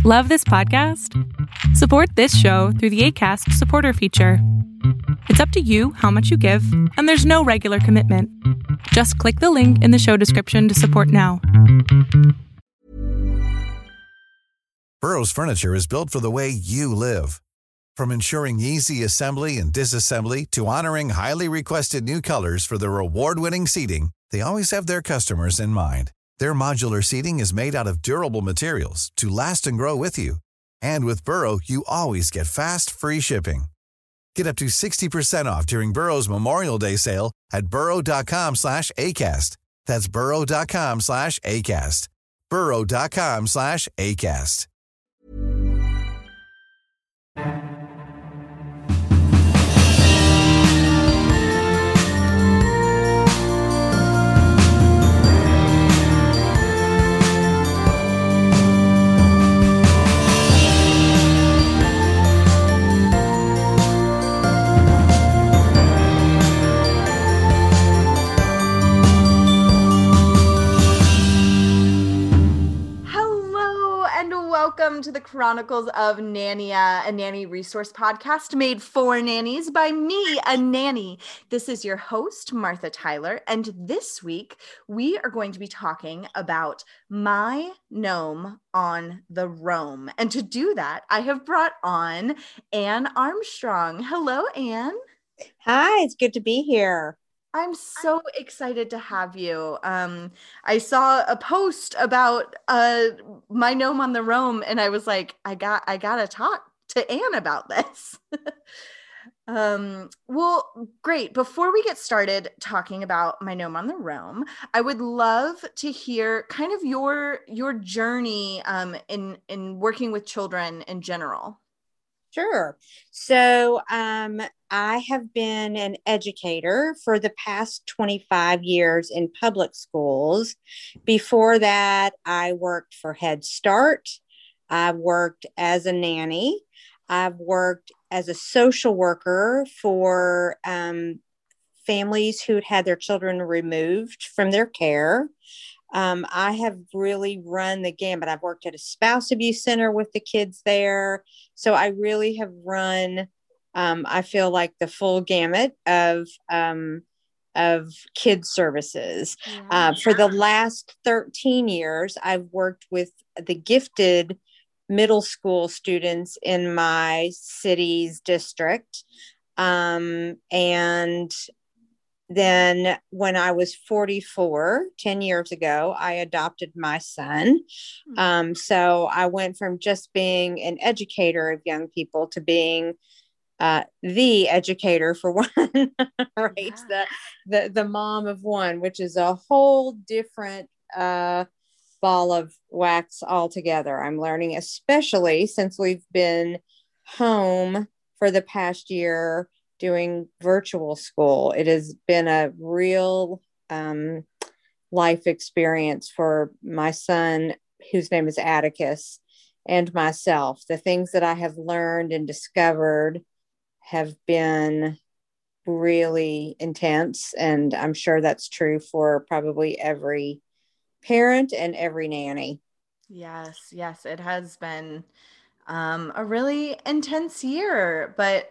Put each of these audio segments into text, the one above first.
Love this podcast? Support this show through the Acast supporter feature. It's up to you how much you give, and there's no regular commitment. Just click the link in the show description to support now. Burrow's furniture is built for the way you live. From ensuring easy assembly and disassembly to honoring highly requested new colors for their award-winning seating, they always have their customers in mind. Their modular seating is made out of durable materials to last and grow with you. And with Burrow, you always get fast, free shipping. Get up to 60% off during Burrow's Memorial Day sale at burrow.com/ACAST. That's burrow.com/ACAST. burrow.com/ACAST. Welcome to the Chronicles of Nania, a nanny resource podcast made for nannies by me, a nanny. This is your host, Martha Tyler, and this week we are going to be talking about My Gnome on the Roam. And to do that, I have brought on Anne Armstrong. Hello, Anne. Hi, it's good to be here. I'm so excited to have you. I saw a post about My Gnome on the Roam, and I was like, I gotta talk to Anne about this. Well, great. Before we get started talking about My Gnome on the Roam, I would love to hear kind of your journey in working with children in general. Sure. So I have been an educator for the past 25 years in public schools. Before that, I worked for Head Start. I worked as a nanny. I've worked as a social worker for families who'd had their children removed from their care. I have really run the gamut. I've worked at a spouse abuse center with the kids there. So I really have run, I feel like, the full gamut of kids services. Yeah. For the last 13 years, I've worked with the gifted middle school students in my city's district. And then when I was 44, 10 years ago, I adopted my son. So I went from just being an educator of young people to being the educator for one, right? Yeah. The mom of one, which is a whole different ball of wax altogether. I'm learning, especially since we've been home for the past year doing virtual school. It has been a real life experience for my son, whose name is Atticus, and myself. The things that I have learned and discovered have been really intense, and I'm sure that's true for probably every parent and every nanny. Yes, it has been a really intense year, but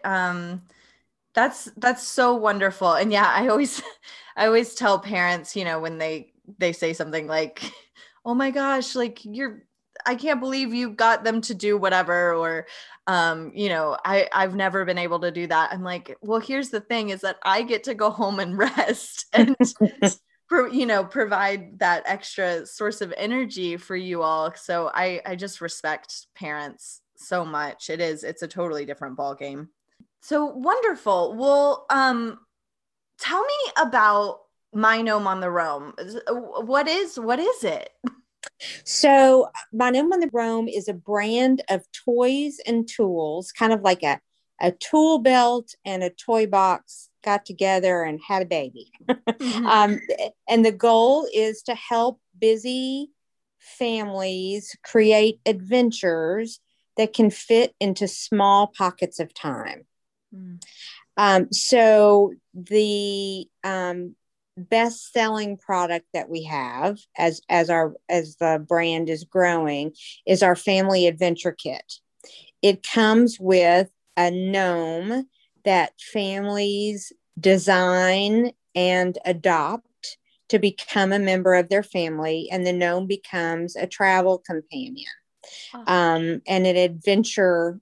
that's so wonderful. And yeah, I always tell parents, when they say something like, oh my gosh, like I can't believe you got them to do whatever, or I've never been able to do that. I'm like, well, here's the thing is that I get to go home and rest and provide that extra source of energy for you all. So I just respect parents so much. It's a totally different ballgame. So wonderful. Well, tell me about My Gnome on the Roam. What is it? So My Gnome on the Roam is a brand of toys and tools, kind of like a tool belt and a toy box got together and had a baby. Mm-hmm. And the goal is to help busy families create adventures that can fit into small pockets of time. So the best selling product that we have as the brand is growing is our family adventure kit. It comes with a gnome that families design and adopt to become a member of their family, and the gnome becomes a travel companion, and an adventure,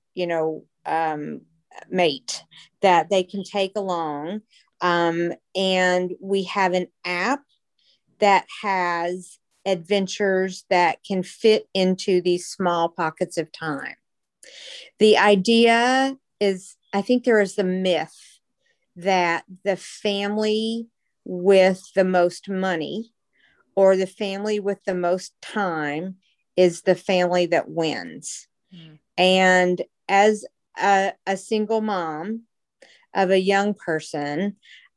mate that they can take along. And we have an app that has adventures that can fit into these small pockets of time. The idea is, I think there is the myth that the family with the most money or the family with the most time is the family that wins. Mm. And as a single mom of a young person,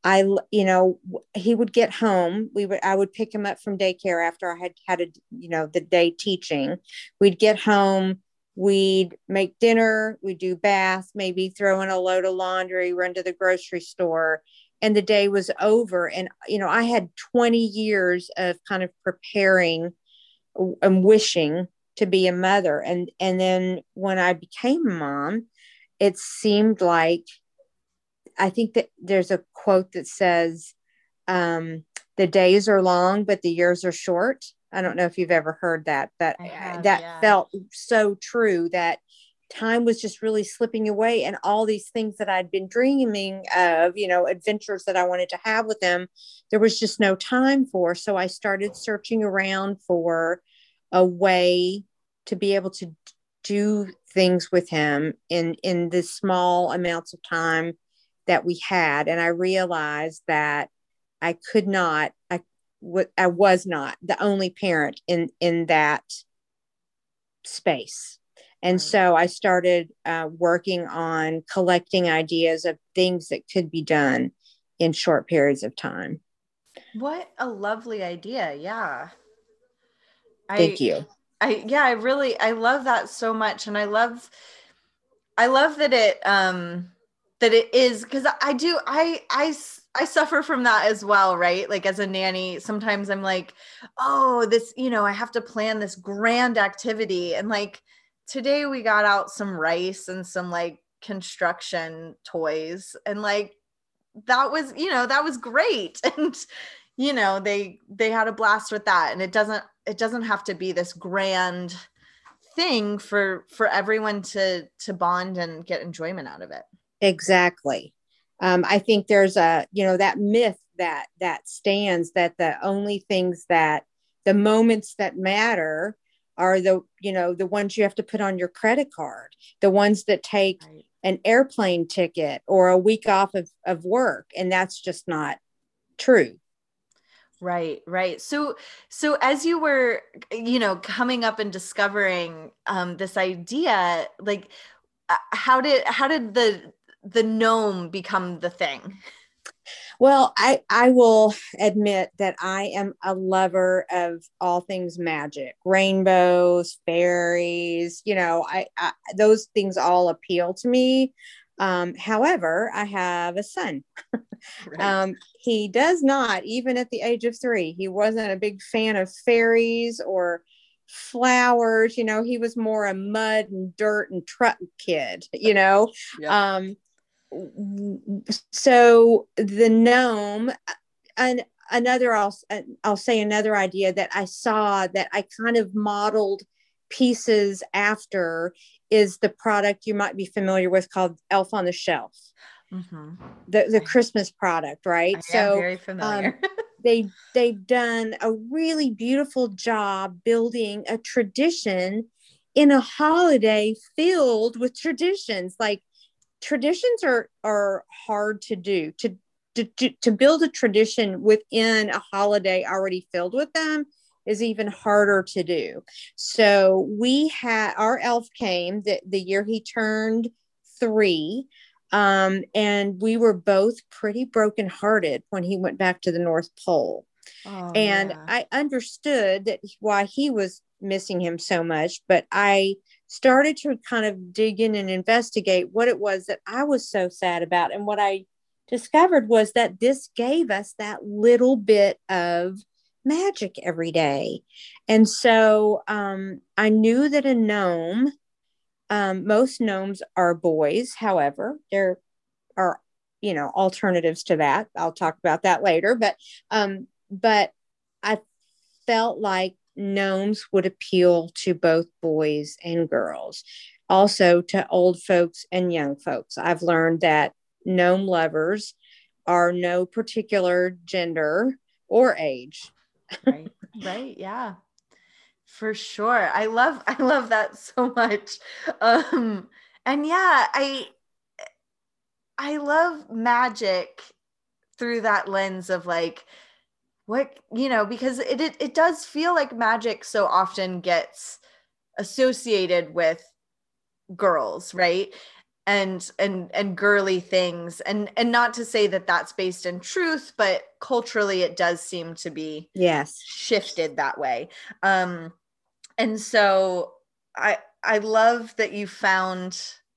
he would get home. I would pick him up from daycare after I had the day teaching. We'd get home, we'd make dinner, we'd do bath, maybe throw in a load of laundry, run to the grocery store, and the day was over. And, I had 20 years of kind of preparing and wishing to be a mother. And then when I became a mom, it seemed like, I think that there's a quote that says, the days are long, but the years are short. I don't know if you've ever heard that, but felt so true, that time was just really slipping away, and all these things that I'd been dreaming of, adventures that I wanted to have with them, there was just no time for. So I started searching around for a way to be able to do things with him in the small amounts of time that we had. And I realized that I was not the only parent in that space. And so I started working on collecting ideas of things that could be done in short periods of time. What a lovely idea. Yeah. Thank you. I love that so much. And I love that it is, because I suffer from that as well, right? Like as a nanny, sometimes I'm like, oh, this, I have to plan this grand activity. And like today we got out some rice and some like construction toys, and like that was great. And they had a blast with that. And it doesn't have to be this grand thing for everyone to bond and get enjoyment out of it. Exactly. I think there's that myth that stands, that the only things that the moments that matter are the ones you have to put on your credit card, the ones that take an airplane ticket or a week off of work. And that's just not true. Right. So as you were, coming up and discovering this idea, like how did the gnome become the thing? Well, I will admit that I am a lover of all things magic, rainbows, fairies, those things all appeal to me. However, I have a son. Right. He does not, even at the age of 3, he wasn't a big fan of fairies or flowers. He was more a mud and dirt and truck kid, Yep. So the gnome, and I'll say another idea that I saw that I kind of modeled pieces after is the product you might be familiar with called Elf on the Shelf. Mm-hmm. The Christmas product, right? I am very familiar. They've done a really beautiful job building a tradition in a holiday filled with traditions. Like, traditions are hard to do. To build a tradition within a holiday already filled with them is even harder to do. So our elf came the year he turned 3. And we were both pretty brokenhearted when he went back to the North Pole. Oh, and yeah. I understood why he was missing him so much, but I started to kind of dig in and investigate what it was that I was so sad about, and what I discovered was that this gave us that little bit of magic every day. And so I knew that a gnome, most gnomes are boys. However, there are, alternatives to that. I'll talk about that later. But I felt like gnomes would appeal to both boys and girls, also to old folks and young folks. I've learned that gnome lovers are no particular gender or age. Right. Right. Yeah. For sure. I love that so much. And yeah, I love magic through that lens of like what, because it does feel like magic so often gets associated with girls, right? And girly things, and not to say that that's based in truth, but culturally it does seem to be shifted that way. And so I love that you found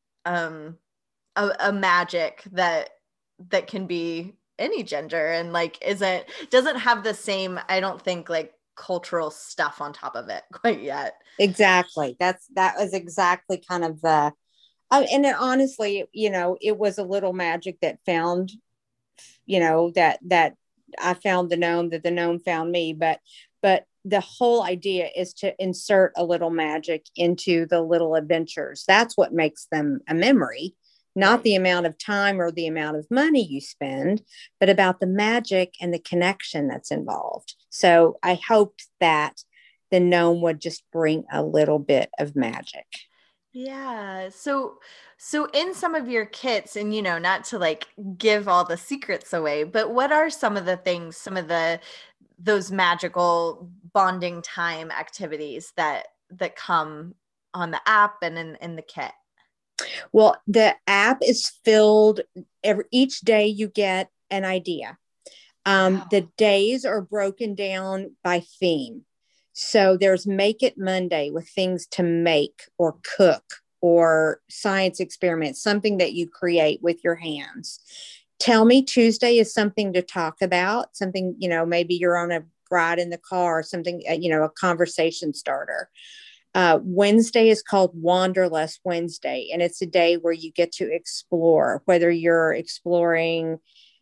a magic that can be any gender, and like doesn't have the same, I don't think, like cultural stuff on top of it quite yet. Exactly. That was exactly kind of the and then honestly, it was a little magic that found, that I found the gnome, that the gnome found me. But the whole idea is to insert a little magic into the little adventures. That's what makes them a memory, not the amount of time or the amount of money you spend, but about the magic and the connection that's involved. So I hoped that the gnome would just bring a little bit of magic. Yeah. So in some of your kits, and not to like give all the secrets away, but what are some of the things, some of those magical bonding time activities that come on the app and in the kit? Well, the app is filled each day you get an idea. The days are broken down by theme. So there's Make It Monday with things to make or cook or science experiments, something that you create with your hands. Tell Me Tuesday is something to talk about, something, maybe you're on a ride in the car, something, a conversation starter. Wednesday is called Wanderlust Wednesday, and it's a day where you get to explore, whether you're exploring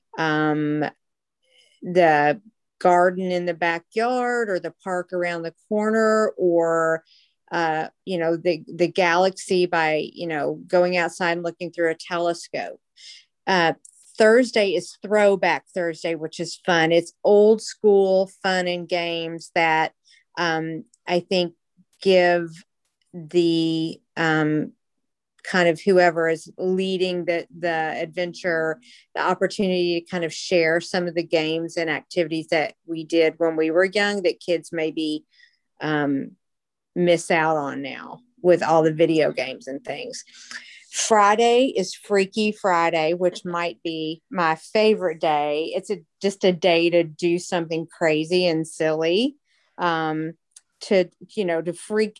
the garden in the backyard or the park around the corner, or the galaxy by going outside and looking through a telescope. Thursday is Throwback Thursday, which is fun. It's old school fun and games that I think give the kind of whoever is leading the adventure the opportunity to kind of share some of the games and activities that we did when we were young that kids maybe miss out on now with all the video games and things. Friday is Freaky Friday, which might be my favorite day. It's just a day to do something crazy and silly, to freak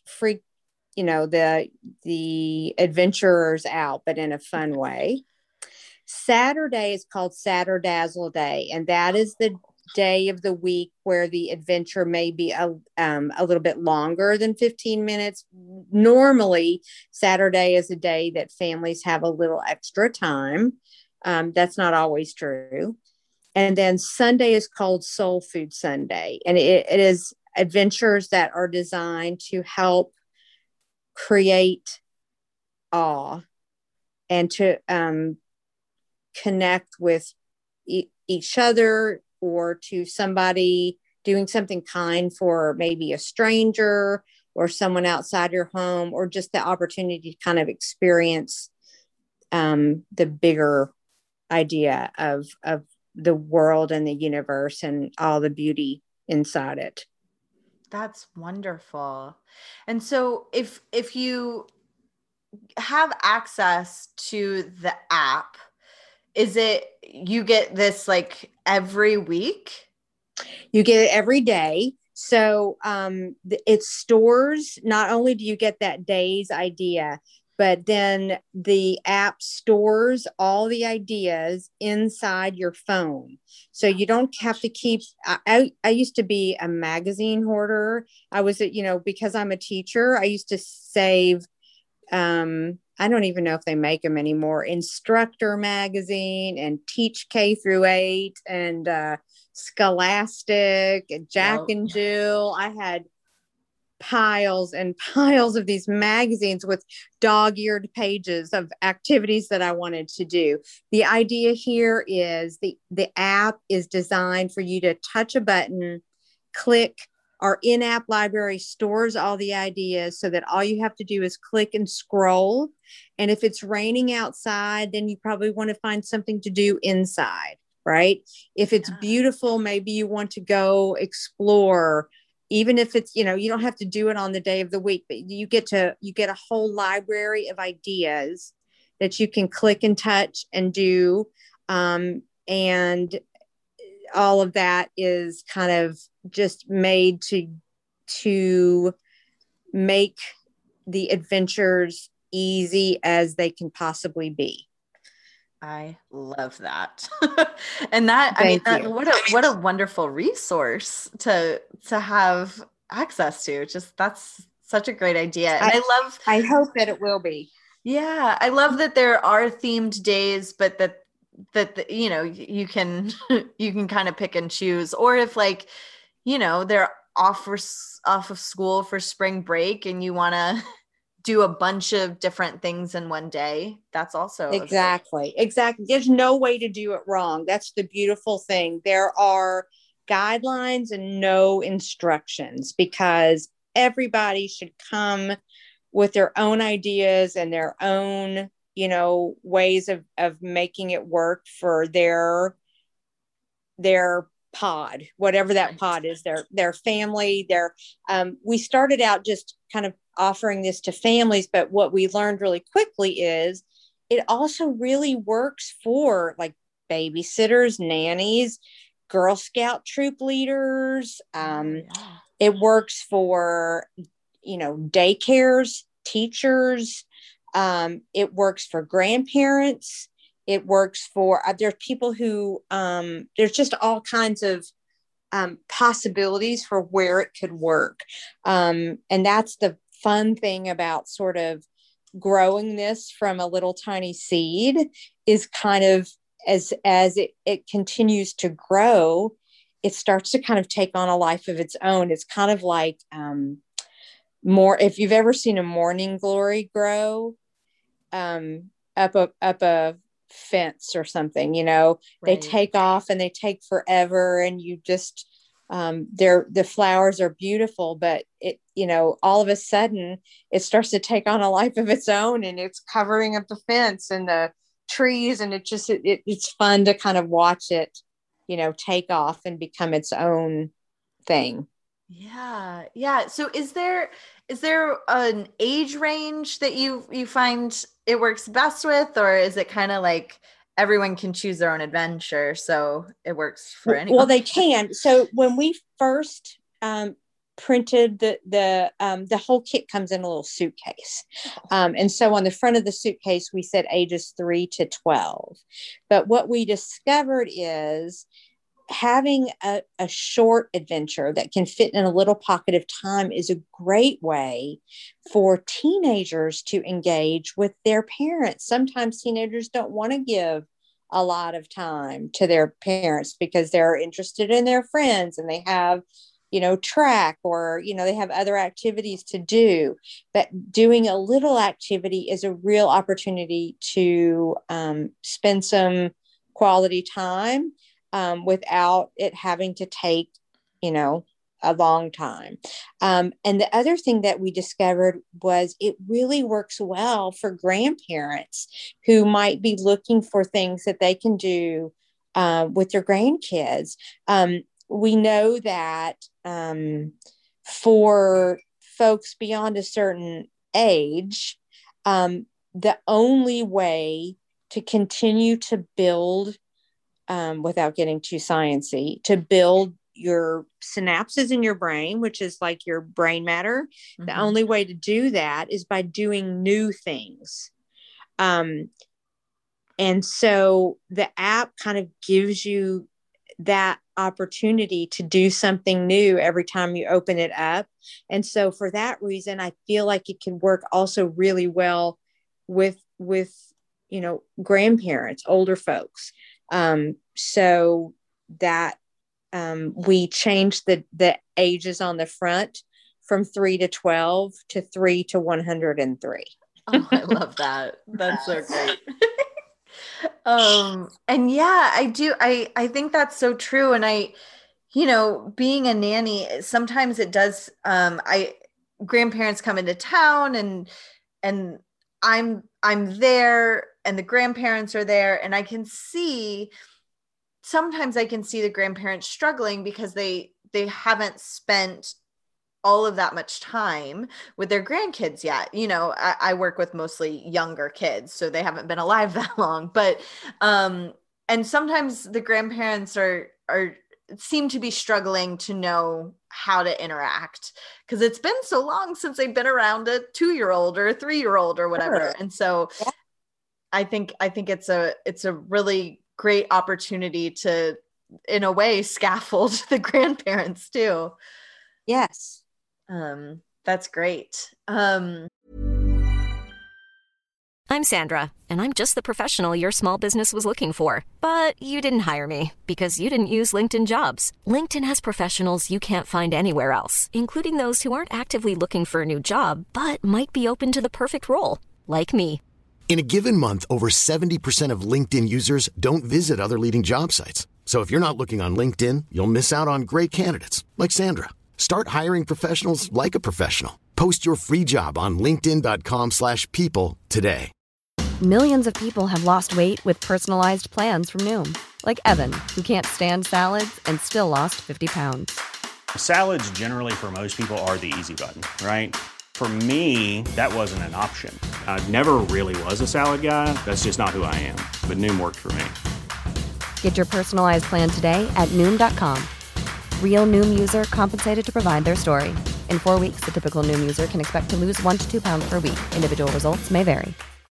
the adventurers out, but in a fun way. Saturday is called Saturdazzle Day, and that is the day of the week where the adventure may be a little bit longer than 15 minutes. Normally, Saturday is a day that families have a little extra time. That's not always true. And then Sunday is called Soul Food Sunday, and it is adventures that are designed to help create awe and to connect with each other, or to somebody doing something kind for maybe a stranger or someone outside your home, or just the opportunity to kind of experience the bigger idea of the world and the universe and all the beauty inside it. That's wonderful. And so if you have access to the app, is it you get this like every week? You get it every day. So it stores, not only do you get that day's idea, but then the app stores all the ideas inside your phone. So you don't have to keep, I used to be a magazine hoarder. I was, because I'm a teacher, I used to save, I don't even know if they make them anymore, Instructor Magazine and Teach K through 8 and Scholastic and Jack and Jill. I had piles and piles of these magazines with dog-eared pages of activities that I wanted to do. The idea here is the app is designed for you to touch a button, click. Our in-app library stores all the ideas so that all you have to do is click and scroll. And if it's raining outside, then you probably want to find something to do inside, right? If it's beautiful, maybe you want to go explore. Even if it's, you don't have to do it on the day of the week, but you get a whole library of ideas that you can click and touch and do. And all of that is kind of just made to make the adventures easy as they can possibly be. I love that. And that, what a wonderful resource to have access to. Just, that's such a great idea. And I hope that it will be. Yeah. I love that there are themed days, but that you can kind of pick and choose, or if they're off of school for spring break and you want to do a bunch of different things in one day, that's also exactly. There's no way to do it wrong. That's the beautiful thing. There are guidelines and no instructions, because everybody should come with their own ideas and their own ways of making it work for their pod, whatever that pod is, their family, we started out just kind of offering this to families, but what we learned really quickly is it also really works for like babysitters, nannies, Girl Scout troop leaders. It works for, daycares, teachers. It works for grandparents. It works for, there's people who, there's just all kinds of possibilities for where it could work. And that's the fun thing about sort of growing this from a little tiny seed, is kind of as it continues to grow, it starts to kind of take on a life of its own. It's kind of like more, if you've ever seen a morning glory grow up a fence or something, right. They take off and they take forever, and you just the flowers are beautiful, but it all of a sudden it starts to take on a life of its own, and it's covering up the fence and the trees, and it's fun to kind of watch it take off and become its own thing. Yeah. So is there an age range that you find it works best with, or is it kind of like everyone can choose their own adventure, so it works for anyone? Well, they can. So when we first printed the whole kit comes in a little suitcase, and so on the front of the suitcase we said ages 3 to 12. But what we discovered is having a short adventure that can fit in a little pocket of time is a great way for teenagers to engage with their parents. Sometimes teenagers don't want to give a lot of time to their parents because they're interested in their friends and they have, track, or, they have other activities to do. But doing a little activity is a real opportunity to spend some quality time without it having to take, a long time. And the other thing that we discovered was it really works well for grandparents who might be looking for things that they can do with their grandkids. We know that for folks beyond a certain age, the only way to continue to build, without getting too sciencey, to build your synapses in your brain, which is like your brain matter. Mm-hmm. The only way to do that is by doing new things. And so the app kind of gives you that opportunity to do something new every time you open it up. And so for that reason, I feel like it can work also really well with, grandparents, older folks. So that, we changed the ages on the front from 3 to 12 to 3 to 103. Oh, I love that. That's so great. And yeah, I do. I think that's so true. And being a nanny, sometimes it does, grandparents come into town and I'm there and the grandparents are there, and sometimes I can see the grandparents struggling because they haven't spent all of that much time with their grandkids yet. I work with mostly younger kids, so they haven't been alive that long, but, and sometimes the grandparents seem to be struggling to know how to interact because it's been so long since they've been around a 2-year-old or a 3-year-old or whatever. Sure. And so yeah. I think it's a really great opportunity to, in a way, scaffold the grandparents too. Yes. That's great. I'm Sandra, and I'm just the professional your small business was looking for. But you didn't hire me because you didn't use LinkedIn Jobs. LinkedIn has professionals you can't find anywhere else, including those who aren't actively looking for a new job, but might be open to the perfect role, like me. In a given month, over 70% of LinkedIn users don't visit other leading job sites. So if you're not looking on LinkedIn, you'll miss out on great candidates like Sandra. Start hiring professionals like a professional. Post your free job on linkedin.com/people today. Millions of people have lost weight with personalized plans from Noom. Like Evan, who can't stand salads and still lost 50 pounds. Salads generally for most people are the easy button, right? For me, that wasn't an option. I never really was a salad guy. That's just not who I am. But Noom worked for me. Get your personalized plan today at Noom.com. Real Noom user compensated to provide their story. In 4 weeks, the typical Noom user can expect to lose 1 to 2 pounds per week. Individual results may vary.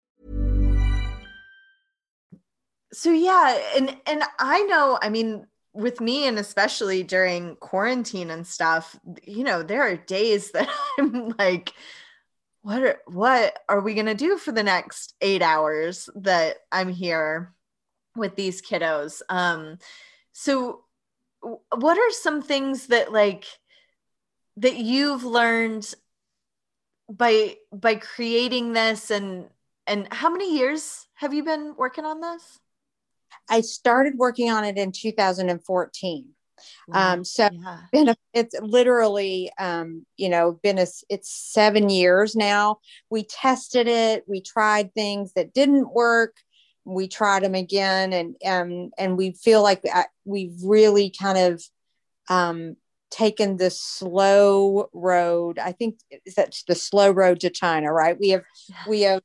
So yeah, and I know, I mean, with me, and especially during quarantine and stuff, there are days that I'm like, what are we going to do for the next 8 hours that I'm here with these kiddos? So what are some things that that you've learned by creating this, and how many years have you been working on this? I started working on it in 2014. Wow. So yeah. It's literally, it's 7 years now. We tested it. We tried things that didn't work. We tried them again. And we feel like we've really kind of, taken the slow road. I think that's the slow road to China, right? We have,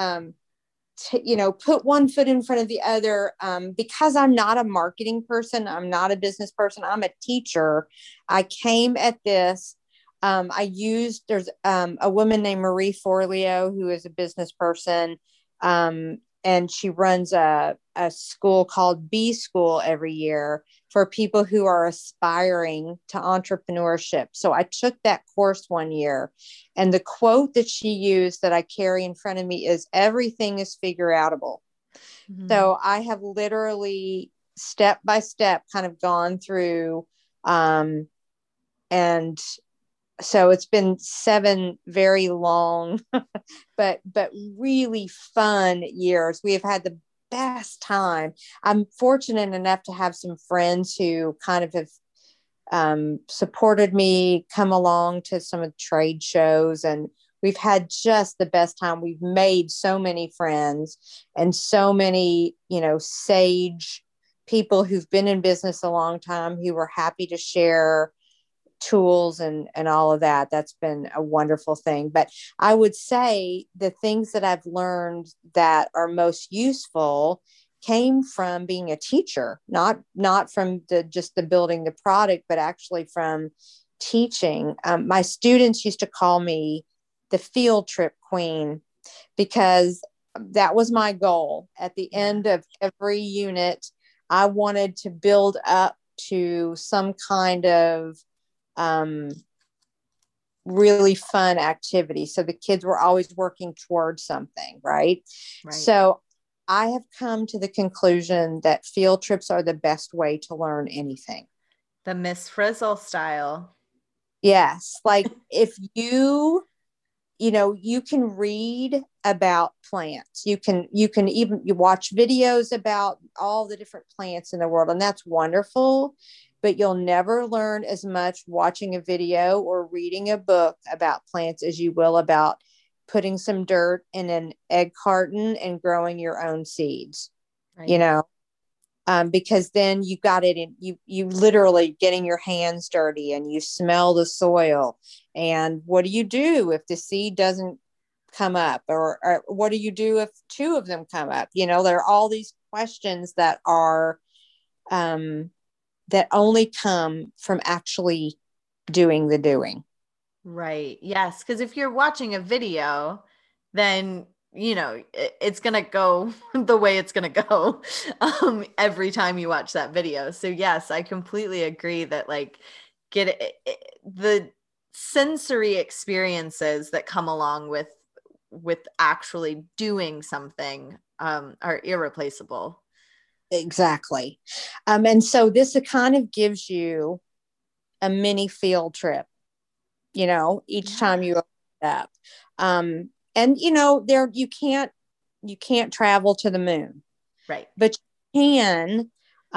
put one foot in front of the other, because I'm not a marketing person. I'm not a business person. I'm a teacher. I came at this. There's a woman named Marie Forleo, who is a business person. And she runs a school called B School every year for people who are aspiring to entrepreneurship. So I took that course one year, and the quote that she used that I carry in front of me is, everything is figure outable. Mm-hmm. So I have literally step by step kind of gone through, and so it's been 7 very long, but really fun years. We have had the best time. I'm fortunate enough to have some friends who kind of have supported me, come along to some of the trade shows, and we've had just the best time. We've made so many friends and so many, sage people who've been in business a long time who were happy to share tools and all of that. That's been a wonderful thing. But I would say the things that I've learned that are most useful came from being a teacher, not from just the building the product, but actually from teaching. My students used to call me the field trip queen, because that was my goal. At the end of every unit, I wanted to build up to some kind of really fun activity. So the kids were always working towards something, right? So I have come to the conclusion that field trips are the best way to learn anything. The Miss Frizzle style. Yes. Like if you can read about plants. You watch videos about all the different plants in the world, and that's wonderful, but you'll never learn as much watching a video or reading a book about plants as you will about putting some dirt in an egg carton and growing your own seeds, because then you got it in, you literally getting your hands dirty and you smell the soil. And what do you do if the seed doesn't come up, or what do you do if two of them come up? There are all these questions that are, that only come from actually doing the doing. Right. Yes. Because if you're watching a video, then it's going to go the way it's going to go every time you watch that video. So yes, I completely agree that the sensory experiences that come along with actually doing something are irreplaceable. Exactly. And so this kind of gives you a mini field trip, each time you open it up. And there you can't travel to the moon, right? But you can.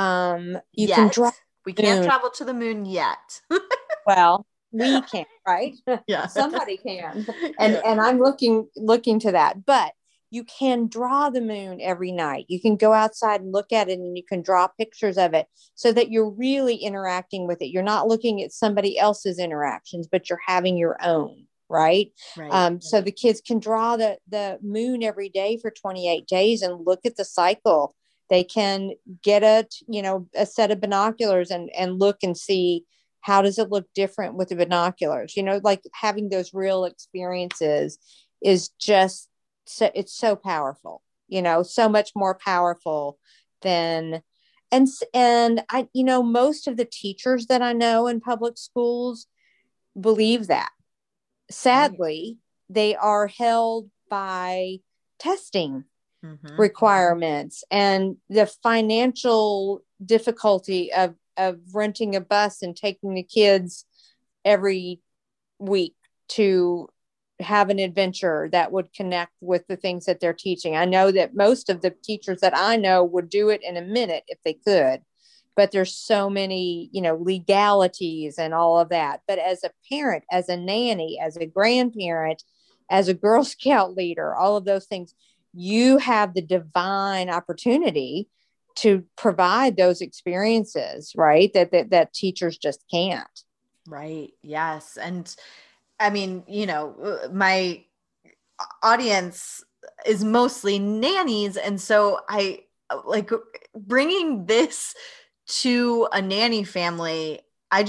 Can drive. We can't travel to the moon yet. Well, we can, right? Yeah, somebody can, and I'm looking to that. But you can draw the moon every night. You can go outside and look at it, and you can draw pictures of it, so that you're really interacting with it. You're not looking at somebody else's interactions, but you're having your own. Right. So the kids can draw the moon every day for 28 days and look at the cycle. They can get a set of binoculars and look and see, how does it look different with the binoculars? Like having those real experiences is just it's so powerful, so much more powerful than, and I, most of the teachers that I know in public schools believe that. Sadly, they are held by testing requirements and the financial difficulty of renting a bus and taking the kids every week to have an adventure that would connect with the things that they're teaching. I know that most of the teachers that I know would do it in a minute if they could, but there's so many, legalities and all of that. But as a parent, as a nanny, as a grandparent, as a Girl Scout leader, all of those things, you have the divine opportunity to provide those experiences, right? That teachers just can't. Right. Yes. And I mean, my audience is mostly nannies. And so I like bringing this to a nanny family. I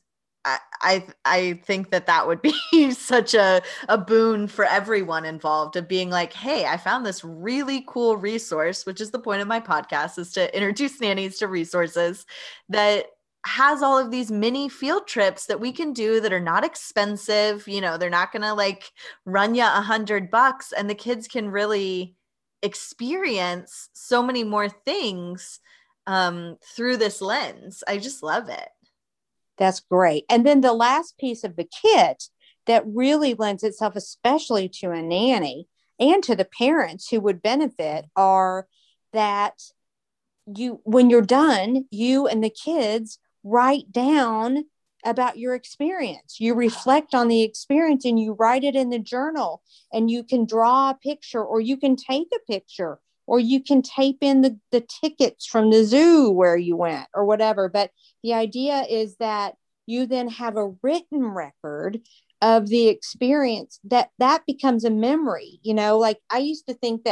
think that would be such a boon for everyone involved, of being like, hey, I found this really cool resource, which is the point of my podcast, is to introduce nannies to resources that has all of these mini field trips that we can do that are not expensive. They're not going to run you $100, and the kids can really experience so many more things through this lens. I just love it. That's great. And then the last piece of the kit that really lends itself especially to a nanny and to the parents who would benefit are that when you're done, you and the kids write down about your experience. You reflect on the experience and you write it in the journal, and you can draw a picture, or you can take a picture, or you can tape in the tickets from the zoo where you went or whatever. But the idea is that you then have a written record of the experience that becomes a memory. Like I used to think that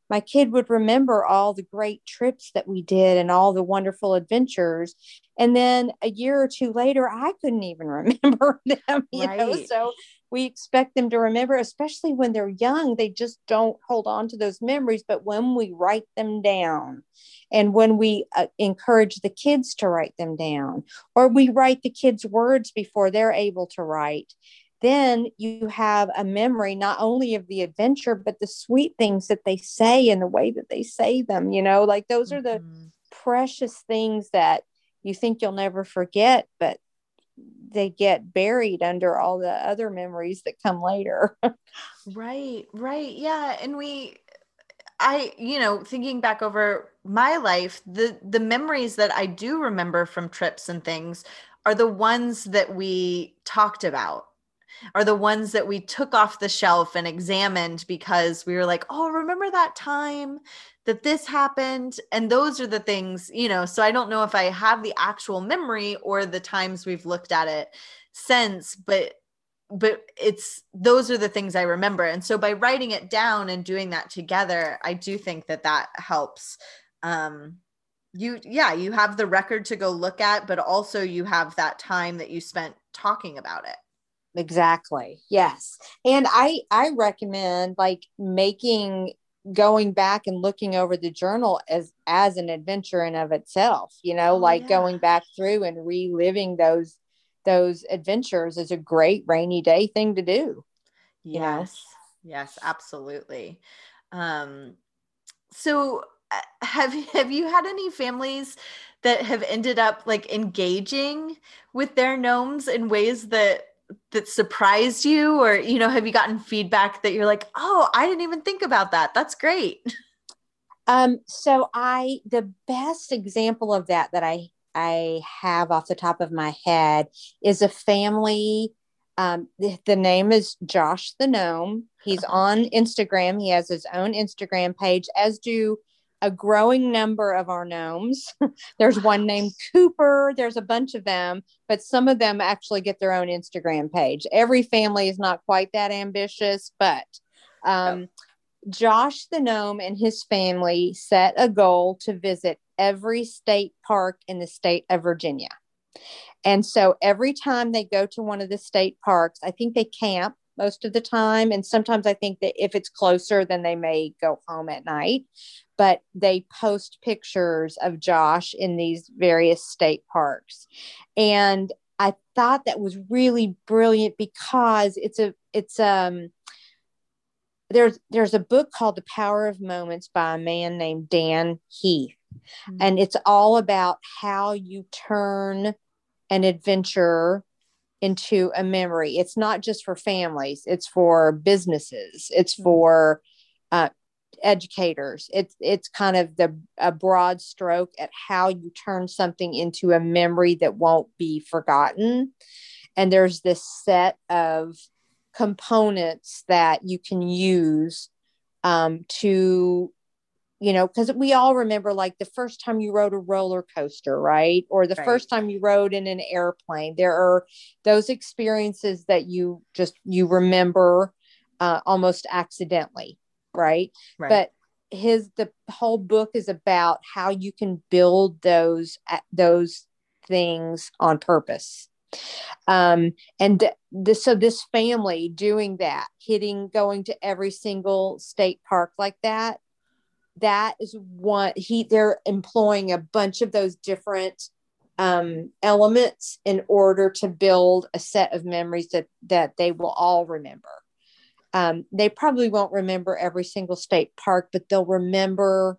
my kid would remember all the great trips that we did and all the wonderful adventures. And then a year or two later, I couldn't even remember them, Right. So we expect them to remember, especially when they're young, they just don't hold on to those memories. But when we write them down and when we encourage the kids to write them down, or we write the kids' words before they're able to write, then you have a memory not only of the adventure, but the sweet things that they say and the way that they say them, like those are the precious things that you think you'll never forget, but they get buried under all the other memories that come later. Right. Yeah. And thinking back over my life, the memories that I do remember from trips and things are the ones that we talked about, are the ones that we took off the shelf and examined because we were like, oh, remember that time that this happened? And those are the things, so I don't know if I have the actual memory or the times we've looked at it since, but those are the things I remember. And so by writing it down and doing that together, I do think that helps. You have the record to go look at, but also you have that time that you spent talking about it. Exactly. Yes. And I recommend going back and looking over the journal as an adventure in of itself, going back through and reliving those adventures is a great rainy day thing to do. Yes. Yes, absolutely. So have you had any families that have ended up engaging with their gnomes in ways that surprised you, or, have you gotten feedback that you're like, oh, I didn't even think about that? That's great. So the best example of that I have off the top of my head is a family. The name is Josh the Gnome. He's on Instagram. He has his own Instagram page, as do a growing number of our gnomes. There's one named Cooper. There's a bunch of them, but some of them actually get their own Instagram page. Every family is not quite that ambitious, but Josh the Gnome and his family set a goal to visit every state park in the state of Virginia. And so every time they go to one of the state parks, I think they camp most of the time. And sometimes I think that if it's closer, then they may go home at night. But they post pictures of Josh in these various state parks. And I thought that was really brilliant because there's a book called The Power of Moments by a man named Dan Heath. Mm-hmm. And it's all about how you turn an adventure into a memory. It's not just for families, it's for businesses, it's for educators. It's kind of a broad stroke at how you turn something into a memory that won't be forgotten. And there's this set of components that you can use to, because we all remember the first time you rode a roller coaster, right? Or the first time you rode in an airplane. There are those experiences that you remember almost accidentally, right? But the whole book is about how you can build those things on purpose. So this family doing that, going to every single state park like that is one. They're employing a bunch of those different elements in order to build a set of memories that they will all remember. They probably won't remember every single state park, but they'll remember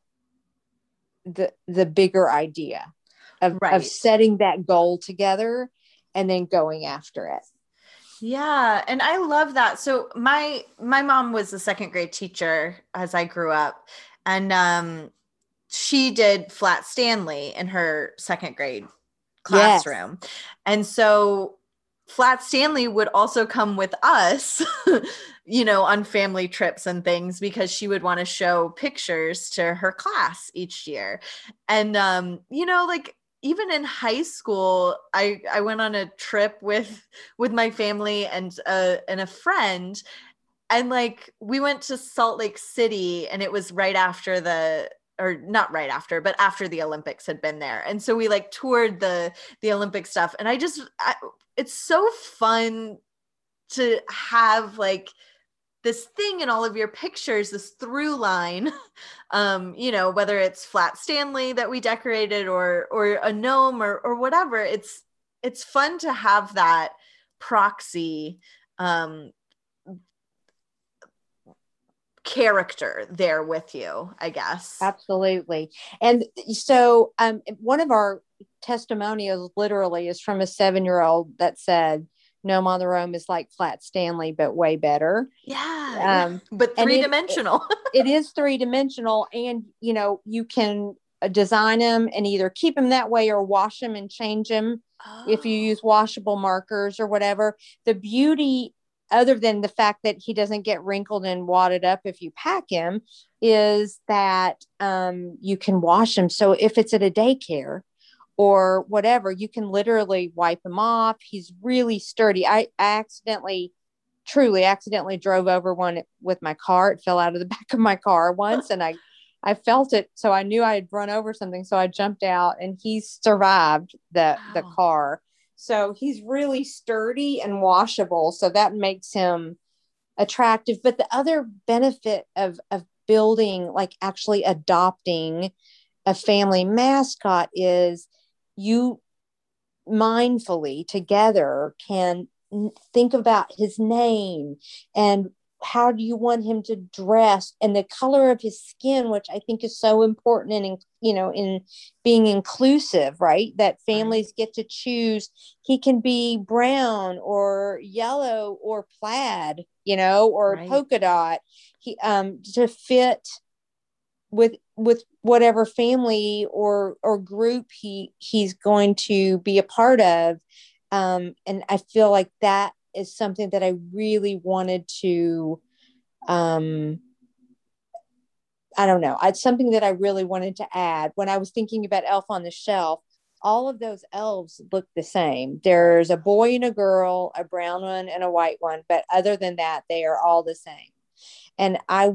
the bigger idea of setting that goal together and then going after it. Yeah. And I love that. So my mom was a second grade teacher as I grew up, and she did Flat Stanley in her second grade classroom. Yes. And so Flat Stanley would also come with us, on family trips and things, because she would want to show pictures to her class each year. And, even in high school, I went on a trip with my family and a friend, And like, we went to Salt Lake City, and it was right after or not right after, but after the Olympics had been there. And so we like toured the Olympic stuff. And it's so fun to have like this thing in all of your pictures, this through line, whether it's Flat Stanley that we decorated or a gnome or whatever. It's fun to have that proxy character there with you, I guess. Absolutely. And so one of our testimonials literally is from a 7-year-old that said, Gnome on the Roam is like Flat Stanley, but way better. Yeah. But three-dimensional. It is three-dimensional. And, you can design them and either keep them that way or wash them and change them if you use washable markers or whatever. The beauty, other than the fact that he doesn't get wrinkled and wadded up if you pack him, is that you can wash him. So if it's at a daycare or whatever, you can literally wipe him off. He's really sturdy. I truly accidentally drove over one with my car. It fell out of the back of my car once, and I felt it. So I knew I had run over something. So I jumped out, and he survived the car. So he's really sturdy and washable. So that makes him attractive. But the other benefit of building, like actually adopting a family mascot, is you mindfully together can think about his name and how do you want him to dress and the color of his skin, which I think is so important in being inclusive, right? That families get to choose. He can be brown or yellow or plaid, or polka dot, to fit with whatever family or group he's going to be a part of. And I feel like that is something that I really wanted to, I don't know. It's something that I really wanted to add when I was thinking about Elf on the Shelf. All of those elves look the same. There's a boy and a girl, a brown one and a white one. But other than that, they are all the same. And I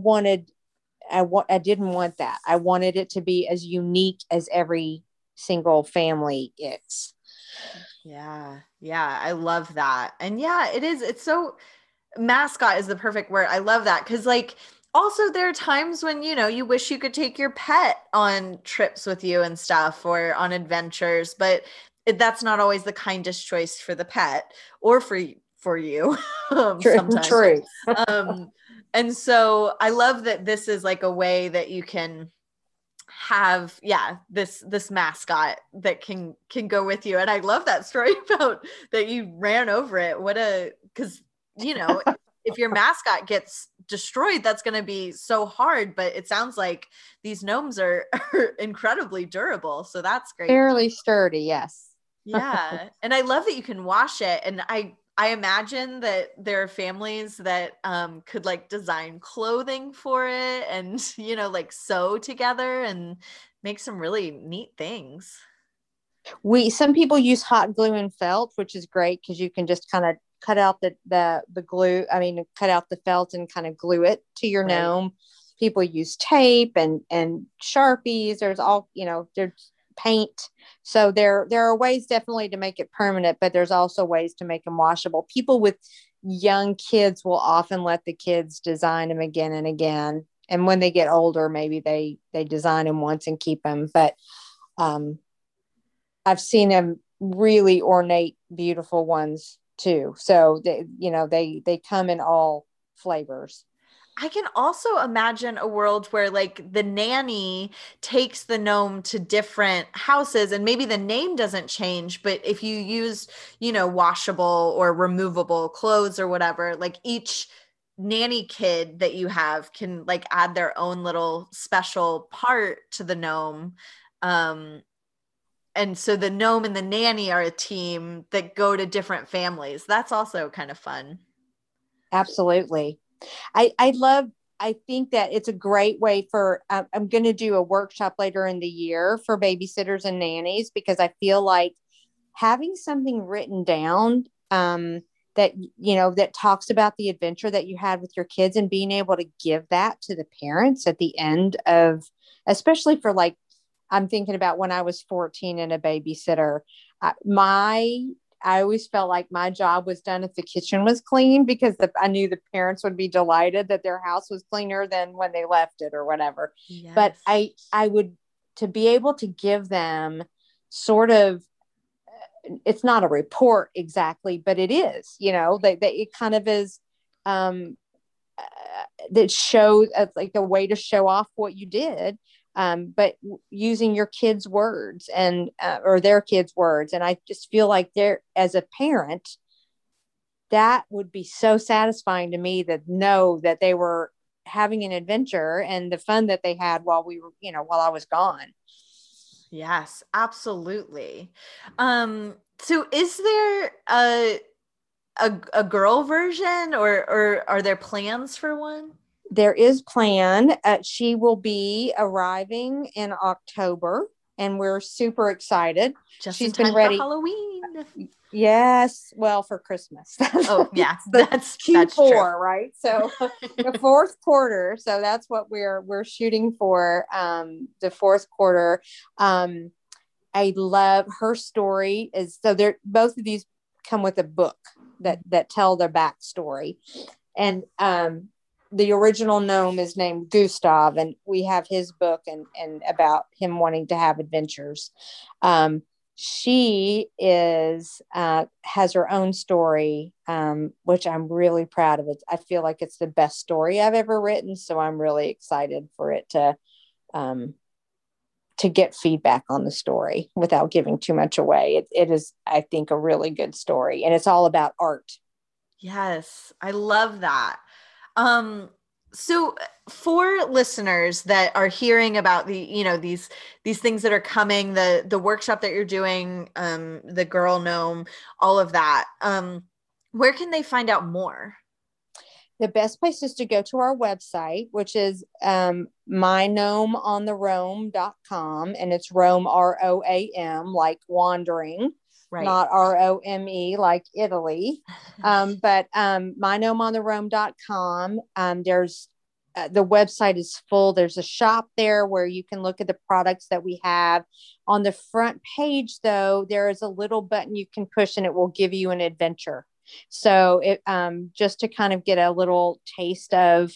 didn't want that. I wanted it to be as unique as every single family is. Yeah. I love that. And yeah, it is. It's so, mascot is the perfect word. I love that. Cause like, also there are times when, you wish you could take your pet on trips with you and stuff or on adventures, but that's not always the kindest choice for the pet or for you. Sometimes. True. And so I love that this is like a way that you can have this mascot that can go with you. And I love that story about that you ran over it. Because if your mascot gets destroyed, that's going to be so hard, but it sounds like these gnomes are incredibly durable, so that's great. Fairly sturdy. Yes. Yeah. And I love that you can wash it. And I imagine that there are families that could like design clothing for it and, like sew together and make some really neat things. Some people use hot glue and felt, which is great because you can just kind of cut out the glue. I mean, cut out the felt and kind of glue it to your gnome. People use tape and Sharpies. There's all, there's paint. So there are ways definitely to make it permanent, but there's also ways to make them washable. People with young kids will often let the kids design them again and again. And when they get older, maybe they design them once and keep them. But I've seen them really ornate, beautiful ones too. So they come in all flavors. I can also imagine a world where like the nanny takes the gnome to different houses and maybe the name doesn't change, but if you use, washable or removable clothes or whatever, like each nanny kid that you have can like add their own little special part to the gnome. And so the gnome and the nanny are a team that go to different families. That's also kind of fun. Absolutely. I think that it's a great way for, I'm going to do a workshop later in the year for babysitters and nannies, because I feel like having something written down that, that talks about the adventure that you had with your kids, and being able to give that to the parents at the end of, especially for like, I'm thinking about when I was 14 and a babysitter, I always felt like my job was done if the kitchen was clean, because I knew the parents would be delighted that their house was cleaner than when they left it or whatever. Yes. But I would, to be able to give them sort of, it's not a report exactly, but it is, that it kind of is, that shows like a way to show off what you did. But using your kids' words and, or their kids' words. And I just feel like as a parent, that would be so satisfying to me, that know that they were having an adventure and the fun that they had while while I was gone. Yes, absolutely. So is there a girl version, or are there plans for one? There is plan. She will be arriving in October, and we're super excited. She's been ready for Halloween. Yes. Well, for Christmas. Oh yeah. That's Q4, right? So the fourth quarter. So that's what we're shooting for. The fourth quarter. I love her story both of these come with a book that tell their backstory. And, the original gnome is named Gustav, and we have his book and about him wanting to have adventures. She has her own story, which I'm really proud of. It. I feel like it's the best story I've ever written. So I'm really excited for it to get feedback on the story without giving too much away. It is, I think, a really good story, and it's all about art. Yes. I love that. So for listeners that are hearing about these things that are coming, the workshop that you're doing, the Girl Gnome, all of that, where can they find out more? The best place is to go to our website, which is mygnomeontheroam.com, and it's Rome, ROAM, like wandering. Right. Not ROME like Italy. But mygnomeontheroam.com. There's the website is full. There's a shop there where you can look at the products that we have. On the front page, though, there is a little button you can push, and it will give you an adventure. So it just to kind of get a little taste of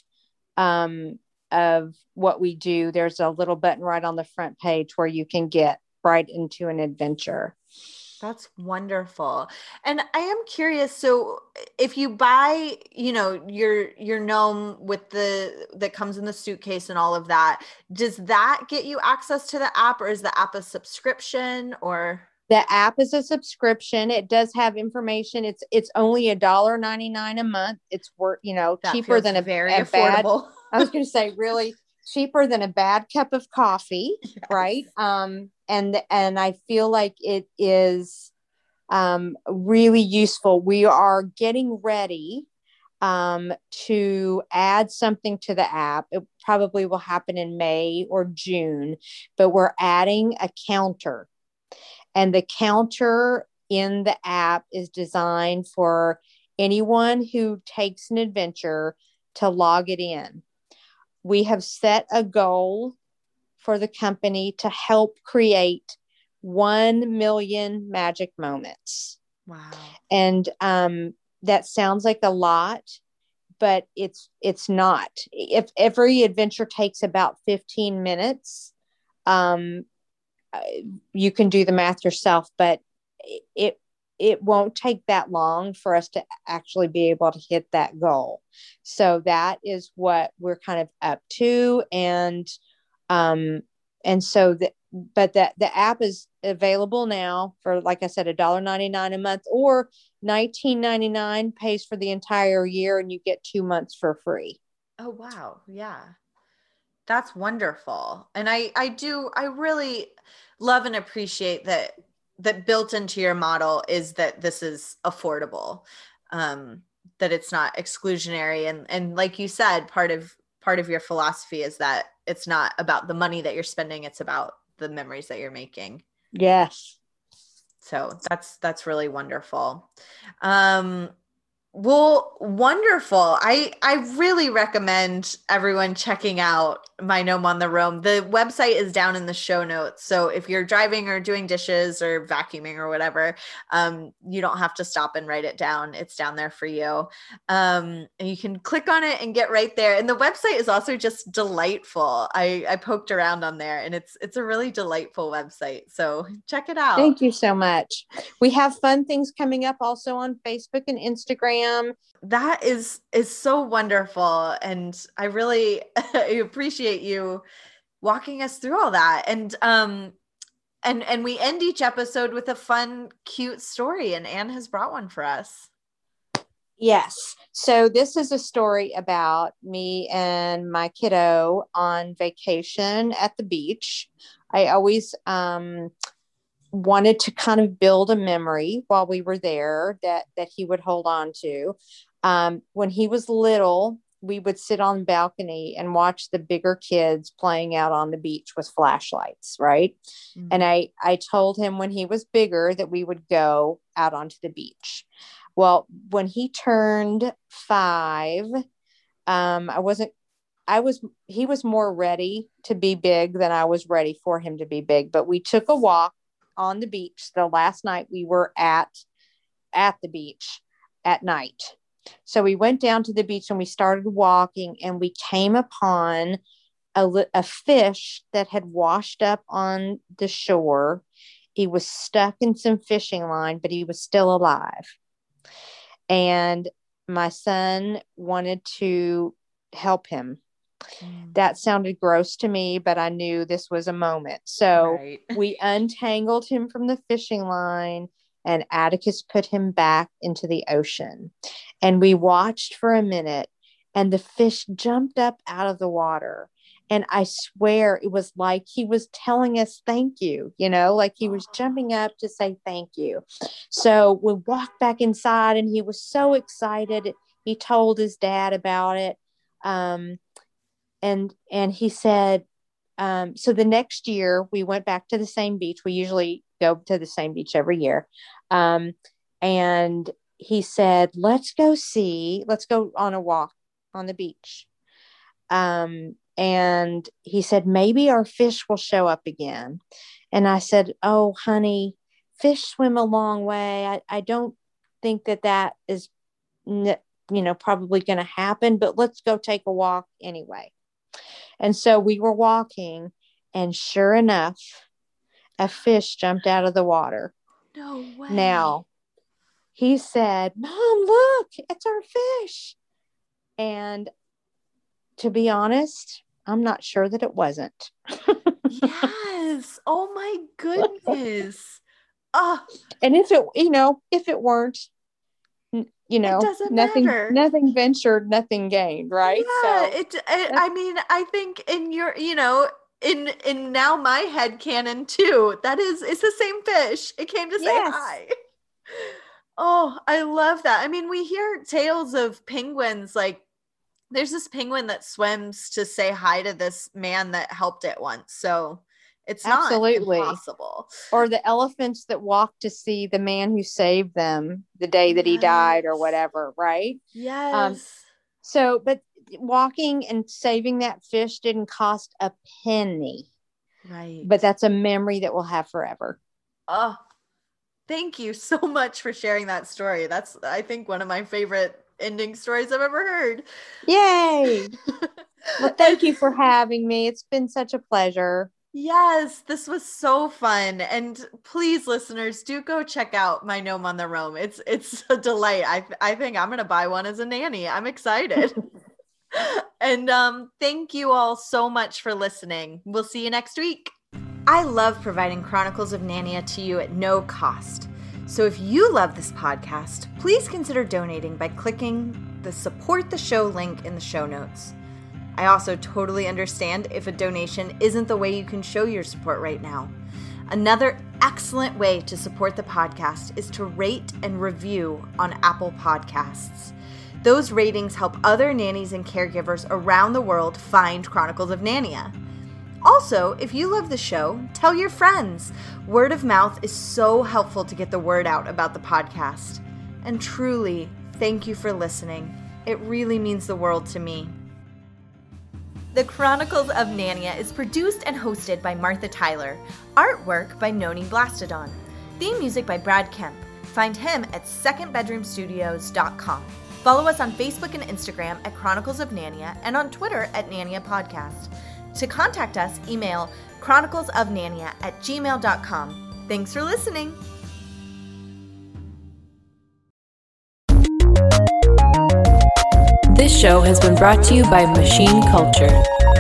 what we do, there's a little button right on the front page where you can get right into an adventure. That's wonderful. And I am curious. So if you buy, your gnome that comes in the suitcase and all of that, does that get you access to the app, or is the app a subscription? Or the app is a subscription. It does have information. It's only $1.99 a month. It's cheaper than very affordable. I was going to say really cheaper than a bad cup of coffee. Yes. Right. And I feel like it is really useful. We are getting ready to add something to the app. It probably will happen in May or June, but we're adding a counter. And the counter in the app is designed for anyone who takes an adventure to log it in. We have set a goal for the company to help create 1 million magic moments. Wow. And that sounds like a lot, but it's not. If every adventure takes about 15 minutes, you can do the math yourself, but it won't take that long for us to actually be able to hit that goal. So that is what we're kind of up to. And so the app is available now for, like I said, $1.99 a month, or $19.99 pays for the entire year, and you get 2 months for free. Oh, wow. Yeah. That's wonderful. And I really love and appreciate that built into your model is that this is affordable, that it's not exclusionary. And like you said, part of your philosophy is that it's not about the money that you're spending. It's about the memories that you're making. Yes. So that's really wonderful. Well, wonderful. I really recommend everyone checking out My Gnome on the Roam. The website is down in the show notes. So if you're driving or doing dishes or vacuuming or whatever, you don't have to stop and write it down. It's down there for you. And you can click on it and get right there. And the website is also just delightful. I poked around on there, and it's a really delightful website. So check it out. Thank you so much. We have fun things coming up also on Facebook and Instagram. That is so wonderful. And I really appreciate you walking us through all that. And we end each episode with a fun, cute story. And Anne has brought one for us. Yes. So this is a story about me and my kiddo on vacation at the beach. I always, wanted to kind of build a memory while we were there that he would hold on to. When he was little, we would sit on the balcony and watch the bigger kids playing out on the beach with flashlights, right? Mm-hmm. And I told him when he was bigger that we would go out onto the beach. Well, when he turned 5, he was more ready to be big than I was ready for him to be big, but we took a walk on the beach the last night we were at the beach at night. So we went down to the beach and we started walking, and we came upon a fish that had washed up on the shore. He was stuck in some fishing line, but he was still alive. And my son wanted to help him. That sounded gross to me, but I knew this was a moment. So we untangled him from the fishing line, and Atticus put him back into the ocean. And we watched for a minute, and the fish jumped up out of the water. And I swear it was like he was telling us thank you, like he was jumping up to say thank you. So we walked back inside, and he was so excited. He told his dad about it. And he said, so the next year we went back to the same beach. We usually go to the same beach every year. And he said, let's go on a walk on the beach. And he said, maybe our fish will show up again. And I said, oh, honey, fish swim a long way. I don't think that is, probably going to happen, but let's go take a walk anyway. And so we were walking, and sure enough, a fish jumped out of the water. No way. Now, he said, Mom, look, it's our fish. And to be honest, I'm not sure that it wasn't. Yes. Oh my goodness. And if it weren't, it doesn't matter. Nothing ventured, nothing gained, right? Yeah, so, I mean, I think in your, in now my head canon too, it's the same fish. It came to say hi. Oh, I love that. I mean, we hear tales of penguins, like there's this penguin that swims to say hi to this man that helped it once. So it's absolutely not impossible. Or the elephants that walk to see the man who saved them the day that he died or whatever, right? Yes. But walking and saving that fish didn't cost a penny. Right. But that's a memory that we'll have forever. Oh, thank you so much for sharing that story. That's, I think, one of my favorite ending stories I've ever heard. Yay. Well, thank you for having me. It's been such a pleasure. Yes, this was so fun. And please, listeners, do go check out My Gnome on the Roam. It's a delight. I think I'm going to buy one as a nanny. I'm excited. And thank you all so much for listening. We'll see you next week. I love providing Chronicles of Narnia to you at no cost. So if you love this podcast, please consider donating by clicking the Support the Show link in the show notes. I also totally understand if a donation isn't the way you can show your support right now. Another excellent way to support the podcast is to rate and review on Apple Podcasts. Those ratings help other nannies and caregivers around the world find Chronicles of Narnia. Also, if you love the show, tell your friends. Word of mouth is so helpful to get the word out about the podcast. And truly, Thank you for listening. It really means the world to me. The Chronicles of Nania is produced and hosted by Martha Tyler. Artwork by Noni Blastodon. Theme music by Brad Kemp. Find him at secondbedroomstudios.com. Follow us on Facebook and Instagram at Chronicles of Nania and on Twitter at Nania Podcast. To contact us, email chroniclesofnania@gmail.com. Thanks for listening. This show has been brought to you by Machine Culture.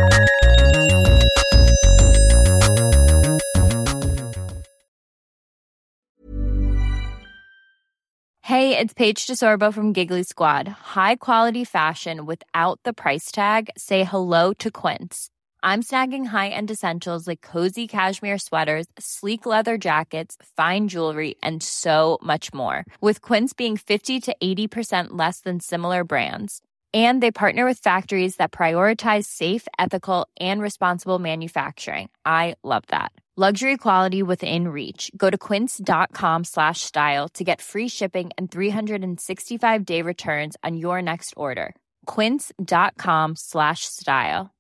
Hey, it's Paige DeSorbo from Giggly Squad. High quality fashion without the price tag. Say hello to Quince. I'm snagging high-end essentials like cozy cashmere sweaters, sleek leather jackets, fine jewelry, and so much more. With Quince being 50 to 80% less than similar brands. And they partner with factories that prioritize safe, ethical, and responsible manufacturing. I love that. Luxury quality within reach. Go to quince.com/style to get free shipping and 365-day returns on your next order. Quince.com/style.